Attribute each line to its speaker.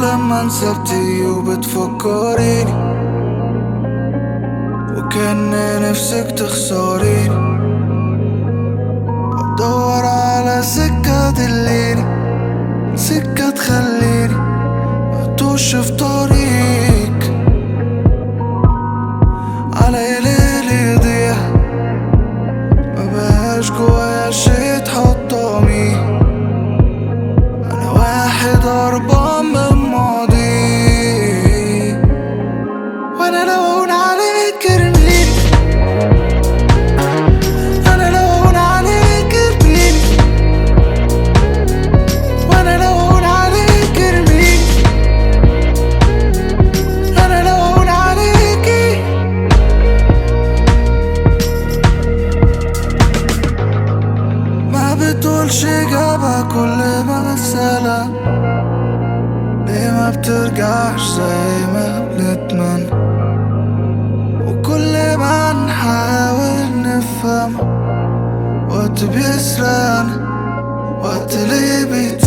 Speaker 1: لما انسبتي وبتفكريني وكان نفسك تخسريني، بدور على سكة تدليني، سكة تخليني متوش في طريق، على ليل يضيع مبقاش جوايا شي تحطمي. أنا واحد هربان من ماضي، وأنا لو أهون عليك ارميني، أنا لو أهون عليك ارميني، وأنا لو أهون عليك ارميني، أنا لو أهون عليكي. ما بتقولش إجابة كل مسألة، ليه ما بترجعش زي ما بنتمنى، وكل ما نحاول نفهم وقت بيسرقنا، وقت ليه